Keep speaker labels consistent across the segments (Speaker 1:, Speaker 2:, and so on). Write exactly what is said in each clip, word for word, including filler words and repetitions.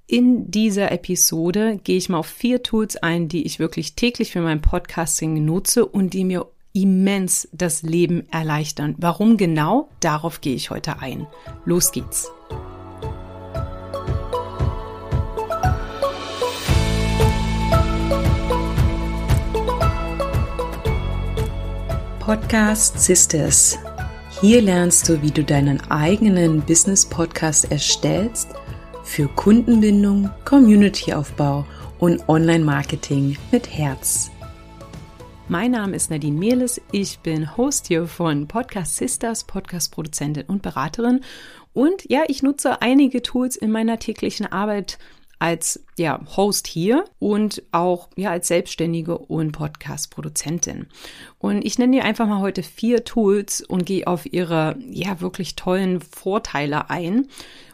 Speaker 1: In dieser Episode gehe ich mal auf vier Tools ein, die ich wirklich täglich für mein Podcasting nutze und die mir immens das Leben erleichtern. Warum genau? Darauf gehe ich heute ein. Los geht's! Podcast Sisters. Hier lernst du, wie du deinen eigenen Business-Podcast erstellst für Kundenbindung, Community-Aufbau und Online-Marketing mit Herz. Mein Name ist Nadine Mehles, ich bin Host hier von Podcast Sisters, Podcast-Produzentin und Beraterin und ja, ich nutze einige Tools in meiner täglichen Arbeit als ja, Host hier und auch ja, als Selbstständige und Podcast-Produzentin. Und ich nenne dir einfach mal heute vier Tools und gehe auf ihre ja wirklich tollen Vorteile ein,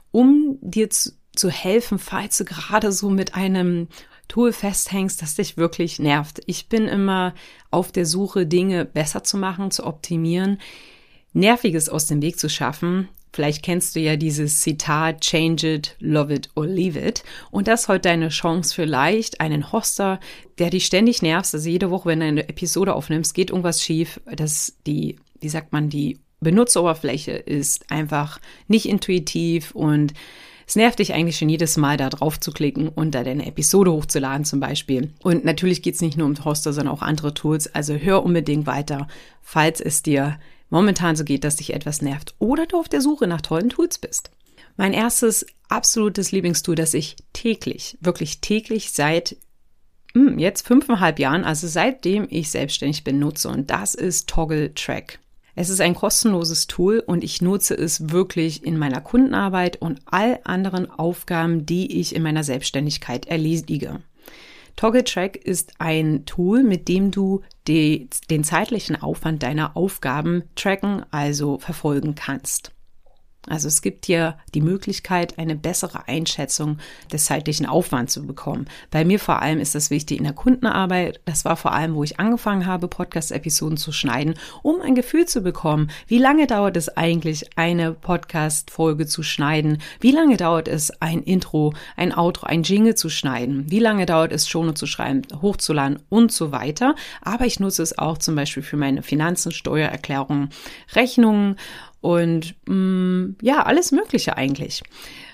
Speaker 1: um dir zu, zu helfen, falls du gerade so mit einem Tool festhängst, das dich wirklich nervt. Ich bin immer auf der Suche, Dinge besser zu machen, zu optimieren, Nerviges aus dem Weg zu schaffen. Vielleicht kennst du ja dieses Zitat, change it, love it or leave it. Und das ist heute deine Chance, vielleicht einen Hoster, der dich ständig nervt. Also jede Woche, wenn du eine Episode aufnimmst, geht irgendwas schief. Das die, wie sagt man, die Benutzeroberfläche ist einfach nicht intuitiv und es nervt dich eigentlich schon jedes Mal, da drauf zu klicken und da deine Episode hochzuladen zum Beispiel. Und natürlich geht es nicht nur um Hoster, sondern auch andere Tools. Also hör unbedingt weiter, falls es dir momentan so geht, dass dich etwas nervt oder du auf der Suche nach tollen Tools bist. Mein erstes absolutes Lieblingstool, das ich täglich, wirklich täglich seit mh, jetzt fünfeinhalb Jahren, also seitdem ich selbstständig bin, nutze und das ist Toggl Track. Es ist ein kostenloses Tool und ich nutze es wirklich in meiner Kundenarbeit und all anderen Aufgaben, die ich in meiner Selbstständigkeit erledige. Toggl Track ist ein Tool, mit dem du die, den zeitlichen Aufwand deiner Aufgaben tracken, also verfolgen kannst. Also es gibt dir die Möglichkeit, eine bessere Einschätzung des zeitlichen Aufwands zu bekommen. Bei mir vor allem ist das wichtig in der Kundenarbeit. Das war vor allem, wo ich angefangen habe, Podcast-Episoden zu schneiden, um ein Gefühl zu bekommen, wie lange dauert es eigentlich, eine Podcast-Folge zu schneiden? Wie lange dauert es, ein Intro, ein Outro, ein Jingle zu schneiden? Wie lange dauert es, Shownotes zu schreiben, hochzuladen und so weiter? Aber ich nutze es auch zum Beispiel für meine Finanzen, Steuererklärungen, Rechnungen, Und mh, ja, alles Mögliche eigentlich.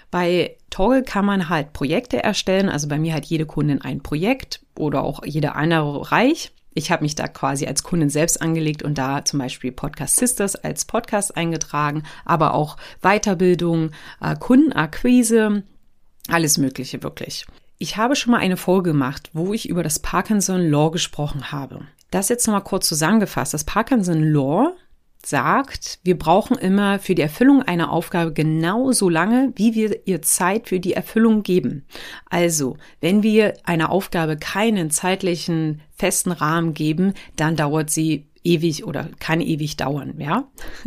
Speaker 1: Bei Toggl kann man halt Projekte erstellen. Also bei mir hat jede Kundin ein Projekt oder auch jeder andere Bereich. Ich habe mich da quasi als Kundin selbst angelegt und da zum Beispiel Podcast Sisters als Podcast eingetragen, aber auch Weiterbildung, äh, Kundenakquise, alles Mögliche wirklich. Ich habe schon mal eine Folge gemacht, wo ich über das Parkinson Law gesprochen habe. Das jetzt nochmal kurz zusammengefasst. Das Parkinson Law sagt, wir brauchen immer für die Erfüllung einer Aufgabe genauso lange, wie wir ihr Zeit für die Erfüllung geben. Also, wenn wir einer Aufgabe keinen zeitlichen festen Rahmen geben, dann dauert sie ewig oder kann ewig dauern, ja.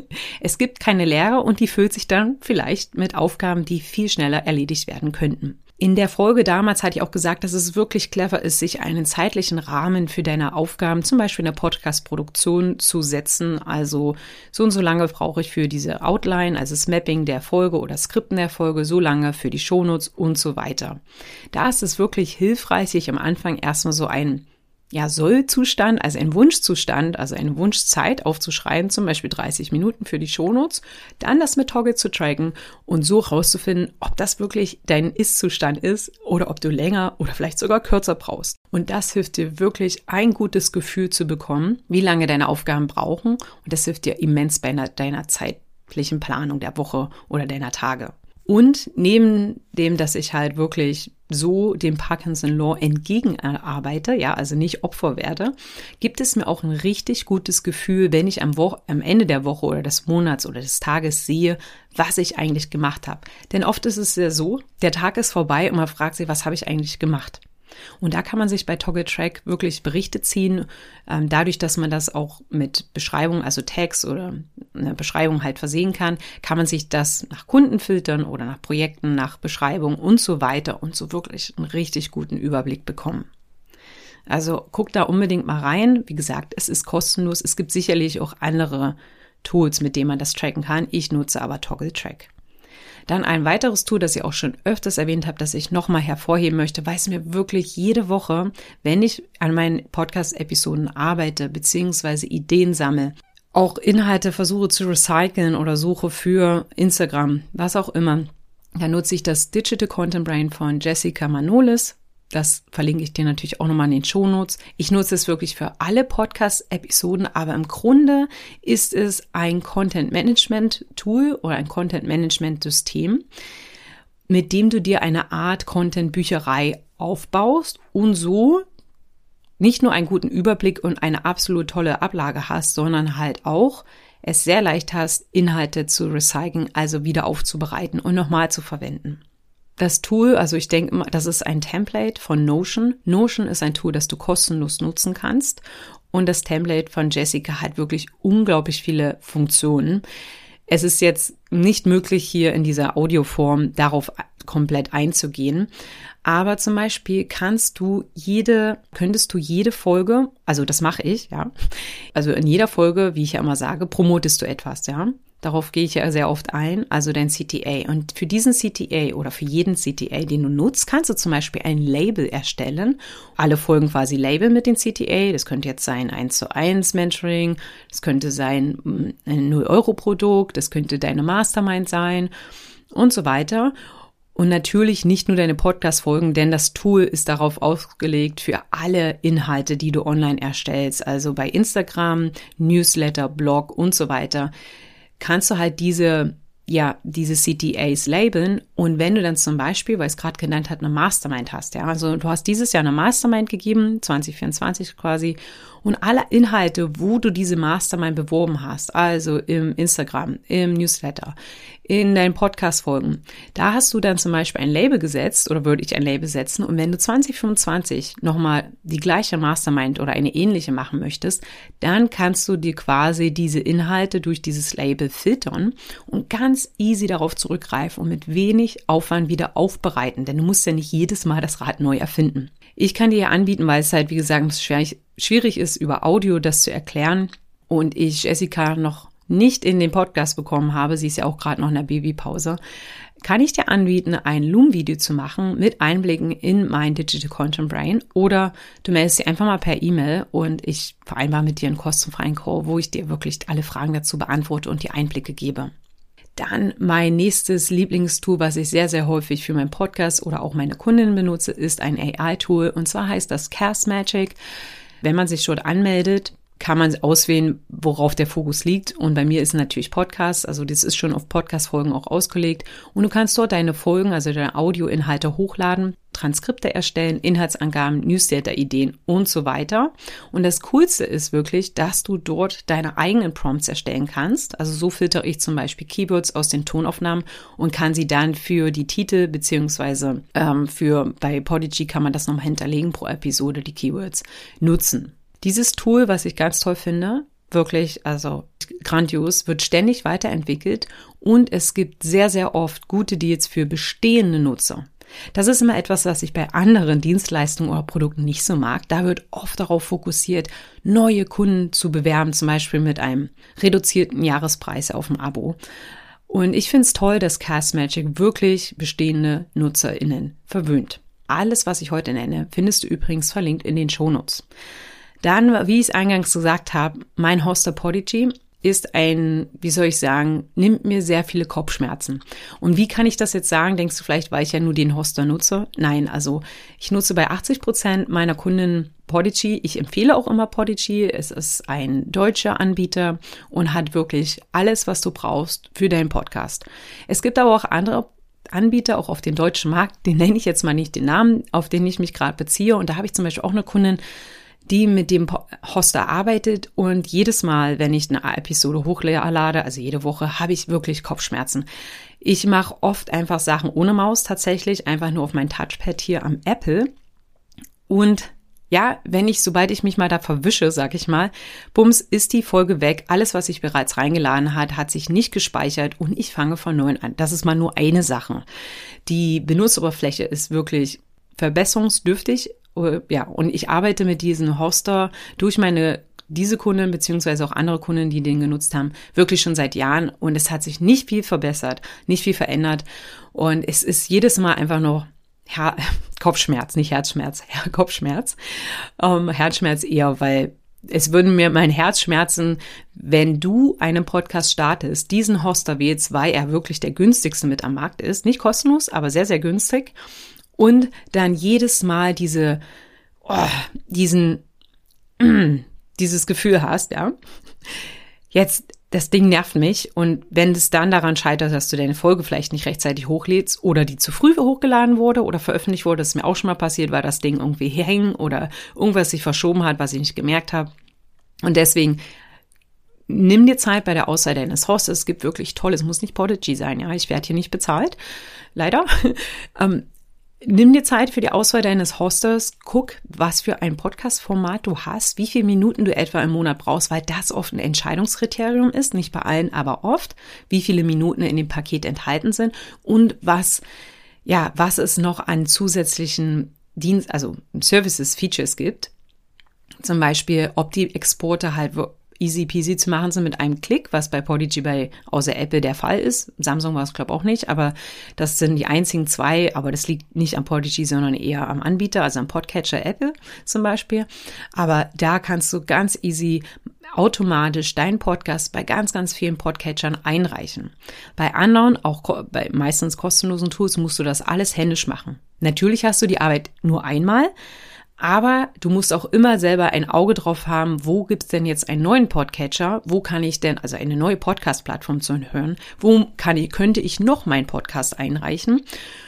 Speaker 1: Es gibt keine Lehre und die füllt sich dann vielleicht mit Aufgaben, die viel schneller erledigt werden könnten. In der Folge damals hatte ich auch gesagt, dass es wirklich clever ist, sich einen zeitlichen Rahmen für deine Aufgaben, zum Beispiel in der Podcast-Produktion, zu setzen. Also so und so lange brauche ich für diese Outline, also das Mapping der Folge oder Skripten der Folge, so lange für die Shownotes und so weiter. Da ist es wirklich hilfreich, sich am Anfang erstmal so einen ja, Soll-Zustand, also ein Wunschzustand, also eine Wunschzeit aufzuschreiben, zum Beispiel dreißig Minuten für die Shownotes, dann das mit Toggl zu tracken und so rauszufinden, ob das wirklich dein Ist-Zustand ist oder ob du länger oder vielleicht sogar kürzer brauchst. Und das hilft dir wirklich, ein gutes Gefühl zu bekommen, wie lange deine Aufgaben brauchen und das hilft dir immens bei deiner zeitlichen Planung der Woche oder deiner Tage. Und neben dem, dass ich halt wirklich so dem Parkinson Law entgegenarbeite, ja, also nicht Opfer werde, gibt es mir auch ein richtig gutes Gefühl, wenn ich am, Wo- am Ende der Woche oder des Monats oder des Tages sehe, was ich eigentlich gemacht habe. Denn oft ist es ja so, der Tag ist vorbei und man fragt sich, was habe ich eigentlich gemacht? Und da kann man sich bei Toggl Track wirklich Berichte ziehen, ähm, dadurch, dass man das auch mit Beschreibung, also Tags oder eine Beschreibung halt versehen kann, kann man sich das nach Kunden filtern oder nach Projekten, nach Beschreibung und so weiter und so wirklich einen richtig guten Überblick bekommen. Also guck da unbedingt mal rein. Wie gesagt, es ist kostenlos. Es gibt sicherlich auch andere Tools, mit denen man das tracken kann. Ich nutze aber Toggl Track. Dann ein weiteres Tool, das ich auch schon öfters erwähnt habe, das ich nochmal hervorheben möchte, weil es mir wirklich jede Woche, wenn ich an meinen Podcast-Episoden arbeite, beziehungsweise Ideen sammle, auch Inhalte versuche zu recyceln oder suche für Instagram, was auch immer, dann nutze ich das Digital Content Brain von Jessica Manolis. Das verlinke ich dir natürlich auch nochmal in den Shownotes. Ich nutze es wirklich für alle Podcast-Episoden, aber im Grunde ist es ein Content-Management-Tool oder ein Content-Management-System, mit dem du dir eine Art Content-Bücherei aufbaust und so nicht nur einen guten Überblick und eine absolut tolle Ablage hast, sondern halt auch es sehr leicht hast, Inhalte zu recyceln, also wieder aufzubereiten und nochmal zu verwenden. Das Tool, also ich denke immer, das ist ein Template von Notion. Notion ist ein Tool, das du kostenlos nutzen kannst. Und das Template von Jessica hat wirklich unglaublich viele Funktionen. Es ist jetzt nicht möglich, hier in dieser Audioform darauf komplett einzugehen. Aber zum Beispiel kannst du jede, könntest du jede Folge, also das mache ich, ja. Also in jeder Folge, wie ich ja immer sage, promotest du etwas, ja. Darauf gehe ich ja sehr oft ein, also dein C T A. Und für diesen C T A oder für jeden C T A, den du nutzt, kannst du zum Beispiel ein Label erstellen. Alle Folgen quasi Label mit dem C T A. Das könnte jetzt sein eins zu eins Mentoring, das könnte sein ein null Euro Produkt, das könnte deine Mastermind sein und so weiter. Und natürlich nicht nur deine Podcast-Folgen, denn das Tool ist darauf ausgelegt für alle Inhalte, die du online erstellst. Also bei Instagram, Newsletter, Blog und so weiter. Kannst du halt diese, ja, diese C T As labeln und wenn du dann zum Beispiel, weil es gerade genannt hat, eine Mastermind hast, ja, also du hast dieses Jahr eine Mastermind gegeben, zwanzig vierundzwanzig quasi, und alle Inhalte, wo du diese Mastermind beworben hast, also im Instagram, im Newsletter, in deinen Podcast-Folgen, da hast du dann zum Beispiel ein Label gesetzt oder würde ich ein Label setzen und wenn du zwanzig fünfundzwanzig nochmal die gleiche Mastermind oder eine ähnliche machen möchtest, dann kannst du dir quasi diese Inhalte durch dieses Label filtern und ganz easy darauf zurückgreifen und mit wenig Aufwand wieder aufbereiten, denn du musst ja nicht jedes Mal das Rad neu erfinden. Ich kann dir ja anbieten, weil es halt, wie gesagt, schwierig, schwierig ist, über Audio das zu erklären und ich Jessica noch nicht in den Podcast bekommen habe, sie ist ja auch gerade noch in der Babypause, kann ich dir anbieten, ein Loom-Video zu machen mit Einblicken in mein Digital Content Brain oder du meldest dich einfach mal per E-Mail und ich vereinbare mit dir einen kostenfreien Call, wo ich dir wirklich alle Fragen dazu beantworte und die Einblicke gebe. Dann mein nächstes Lieblingstool, was ich sehr, sehr häufig für meinen Podcast oder auch meine Kundinnen benutze, ist ein A I-Tool und zwar heißt das Castmagic. Wenn man sich dort anmeldet, kann man auswählen, worauf der Fokus liegt. Und bei mir ist natürlich Podcast, also das ist schon auf Podcast-Folgen auch ausgelegt. Und du kannst dort deine Folgen, also deine Audioinhalte hochladen, Transkripte erstellen, Inhaltsangaben, Newsletter-Ideen und so weiter. Und das Coolste ist wirklich, dass du dort deine eigenen Prompts erstellen kannst. Also so filtere ich zum Beispiel Keywords aus den Tonaufnahmen und kann sie dann für die Titel beziehungsweise ähm, für bei Podigy kann man das nochmal hinterlegen pro Episode, die Keywords nutzen. Dieses Tool, was ich ganz toll finde, wirklich, also grandios, wird ständig weiterentwickelt und es gibt sehr, sehr oft gute Deals für bestehende Nutzer. Das ist immer etwas, was ich bei anderen Dienstleistungen oder Produkten nicht so mag. Da wird oft darauf fokussiert, neue Kunden zu bewerben, zum Beispiel mit einem reduzierten Jahrespreis auf dem Abo. Und ich finde es toll, dass Castmagic wirklich bestehende NutzerInnen verwöhnt. Alles, was ich heute nenne, findest du übrigens verlinkt in den Shownotes. Dann, wie ich es eingangs gesagt habe, mein Hoster Podigy ist ein, wie soll ich sagen, nimmt mir sehr viele Kopfschmerzen. Und wie kann ich das jetzt sagen? Denkst du vielleicht, weil ich ja nur den Hoster nutze? Nein, also ich nutze bei achtzig Prozent meiner Kunden Podigy. Ich empfehle auch immer Podigy. Es ist ein deutscher Anbieter und hat wirklich alles, was du brauchst für deinen Podcast. Es gibt aber auch andere Anbieter, auch auf dem deutschen Markt, den nenne ich jetzt mal nicht den Namen, auf den ich mich gerade beziehe. Und da habe ich zum Beispiel auch eine Kundin, die mit dem Hoster arbeitet und jedes Mal, wenn ich eine Episode hochlade, also jede Woche, habe ich wirklich Kopfschmerzen. Ich mache oft einfach Sachen ohne Maus tatsächlich, einfach nur auf mein Touchpad hier am Apple und ja, wenn ich, sobald ich mich mal da verwische, sag ich mal, bums, ist die Folge weg. Alles, was ich bereits reingeladen hat, hat sich nicht gespeichert und ich fange von neuem an. Das ist mal nur eine Sache. Die Benutzeroberfläche ist wirklich verbesserungsdürftig. Ja, und ich arbeite mit diesem Hoster durch meine diese Kundin beziehungsweise auch andere Kunden, die den genutzt haben, wirklich schon seit Jahren und es hat sich nicht viel verbessert, nicht viel verändert und es ist jedes Mal einfach nur Her- Kopfschmerz, nicht Herzschmerz, ja, Kopfschmerz, ähm, Herzschmerz eher, weil es würde mir mein Herz schmerzen, wenn du einen Podcast startest, diesen Hoster wählst, weil er wirklich der günstigste mit am Markt ist, nicht kostenlos, aber sehr, sehr günstig und dann jedes Mal diese, oh, diesen, mm, dieses Gefühl hast, ja, jetzt, das Ding nervt mich und wenn es dann daran scheitert, dass du deine Folge vielleicht nicht rechtzeitig hochlädst oder die zu früh hochgeladen wurde oder veröffentlicht wurde, das ist mir auch schon mal passiert, weil das Ding irgendwie hängen oder irgendwas sich verschoben hat, was ich nicht gemerkt habe. Und deswegen nimm dir Zeit bei der Auswahl deines Hosts. Es gibt wirklich toll, es muss nicht Podigy sein, ja, ich werde hier nicht bezahlt, leider. ähm, Nimm dir Zeit für die Auswahl deines Hosters, guck, was für ein Podcast-Format du hast, wie viele Minuten du etwa im Monat brauchst, weil das oft ein Entscheidungskriterium ist, nicht bei allen, aber oft, wie viele Minuten in dem Paket enthalten sind und was, ja, was es noch an zusätzlichen Dienst, also Services, Features gibt. Zum Beispiel, ob die Exporte halt easy peasy zu machen sind mit einem Klick, was bei Podigy bei außer Apple der Fall ist. Samsung war es, glaube ich, auch nicht, aber das sind die einzigen zwei, aber das liegt nicht am Podigy, sondern eher am Anbieter, also am Podcatcher Apple zum Beispiel. Aber da kannst du ganz easy automatisch deinen Podcast bei ganz, ganz vielen Podcatchern einreichen. Bei anderen, auch bei meistens kostenlosen Tools, musst du das alles händisch machen. Natürlich hast du die Arbeit nur einmal, aber du musst auch immer selber ein Auge drauf haben, wo gibt's denn jetzt einen neuen Podcatcher? Wo kann ich denn, also eine neue Podcast-Plattform zu hören? Wo kann ich, könnte ich noch meinen Podcast einreichen?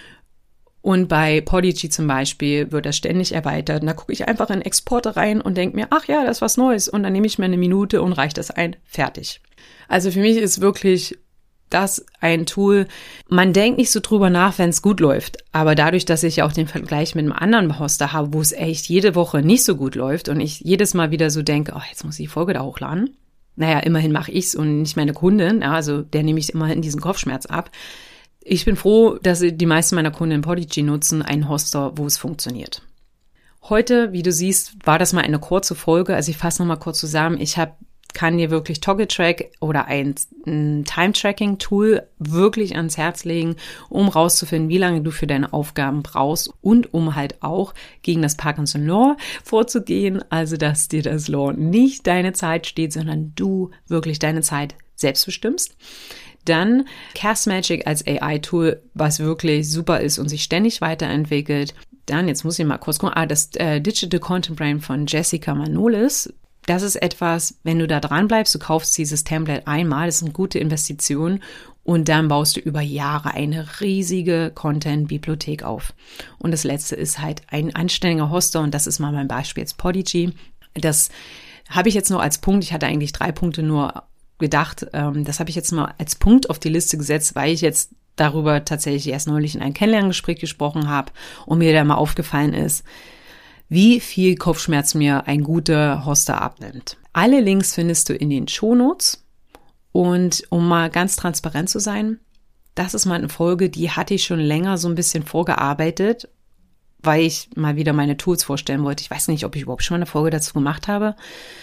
Speaker 1: Und bei Podigy zum Beispiel wird das ständig erweitert. Und da gucke ich einfach in Exporte rein und denke mir, ach ja, das ist was Neues. Und dann nehme ich mir eine Minute und reiche das ein. Fertig. Also für mich ist wirklich das ein Tool, man denkt nicht so drüber nach, wenn es gut läuft. Aber dadurch, dass ich ja auch den Vergleich mit einem anderen Hoster habe, wo es echt jede Woche nicht so gut läuft und ich jedes Mal wieder so denke, oh, jetzt muss ich die Folge da hochladen. Naja, immerhin mache ich's und nicht meine Kundin. Ja, also der nehme ich immerhin diesen Kopfschmerz ab. Ich bin froh, dass die meisten meiner Kunden Podigy nutzen, einen Hoster, wo es funktioniert. Heute, wie du siehst, war das mal eine kurze Folge. Also ich fasse nochmal kurz zusammen. Ich habe kann dir wirklich ToggleTrack oder ein, ein Time-Tracking-Tool wirklich ans Herz legen, um rauszufinden, wie lange du für deine Aufgaben brauchst und um halt auch gegen das Parkinson Law vorzugehen, also dass dir das Law nicht deine Zeit steht, sondern du wirklich deine Zeit selbst bestimmst. Dann Castmagic als A I-Tool, was wirklich super ist und sich ständig weiterentwickelt. Dann, jetzt muss ich mal kurz gucken, ah, das äh, Digital Content Brain von Jessica Manolis. Das ist etwas, wenn du da dran bleibst, du kaufst dieses Template einmal, das ist eine gute Investition und dann baust du über Jahre eine riesige Content-Bibliothek auf. Und das letzte ist halt ein anständiger Hoster und das ist mal mein Beispiel jetzt Podigy. Das habe ich jetzt noch als Punkt, ich hatte eigentlich drei Punkte nur gedacht, ähm, das habe ich jetzt mal als Punkt auf die Liste gesetzt, weil ich jetzt darüber tatsächlich erst neulich in einem Kennenlerngespräch gesprochen habe und mir da mal aufgefallen ist, wie viel Kopfschmerz mir ein guter Hoster abnimmt. Alle Links findest du in den Shownotes und um mal ganz transparent zu sein, das ist mal eine Folge, die hatte ich schon länger so ein bisschen vorgearbeitet, weil ich mal wieder meine Tools vorstellen wollte. Ich weiß nicht, ob ich überhaupt schon mal eine Folge dazu gemacht habe,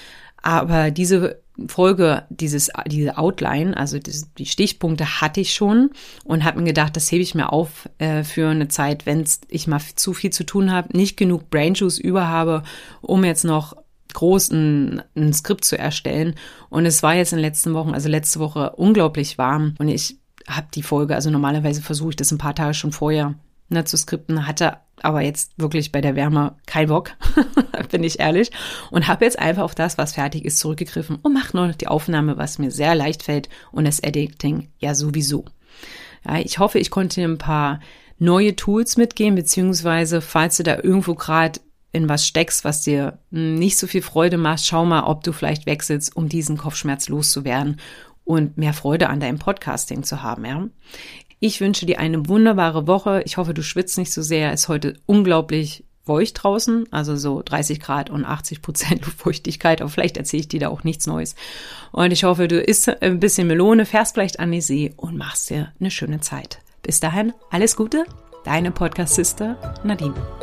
Speaker 1: aber diese Folge, dieses, diese Outline, also die, die Stichpunkte hatte ich schon und habe mir gedacht, das hebe ich mir auf äh, für eine Zeit, wenn ich mal zu viel zu tun habe, nicht genug Brain Juice über habe, um jetzt noch groß ein, ein Skript zu erstellen. Und es war jetzt in den letzten Wochen, also letzte Woche unglaublich warm und ich habe die Folge, also normalerweise versuche ich das ein paar Tage schon vorher ne, zu skripten, hatte aber jetzt wirklich bei der Wärme kein Bock, bin ich ehrlich, und habe jetzt einfach auf das, was fertig ist, zurückgegriffen und mache nur noch die Aufnahme, was mir sehr leicht fällt und das Editing ja sowieso. Ja, ich hoffe, ich konnte dir ein paar neue Tools mitgeben, beziehungsweise falls du da irgendwo gerade in was steckst, was dir nicht so viel Freude macht, schau mal, ob du vielleicht wechselst, um diesen Kopfschmerz loszuwerden und mehr Freude an deinem Podcasting zu haben, ja. Ich wünsche dir eine wunderbare Woche. Ich hoffe, du schwitzt nicht so sehr. Es ist heute unglaublich feucht draußen, also so dreißig Grad und achtzig Prozent Luftfeuchtigkeit. Aber vielleicht erzähle ich dir da auch nichts Neues. Und ich hoffe, du isst ein bisschen Melone, fährst vielleicht an die See und machst dir eine schöne Zeit. Bis dahin, alles Gute, deine Podcast-Sister Nadine.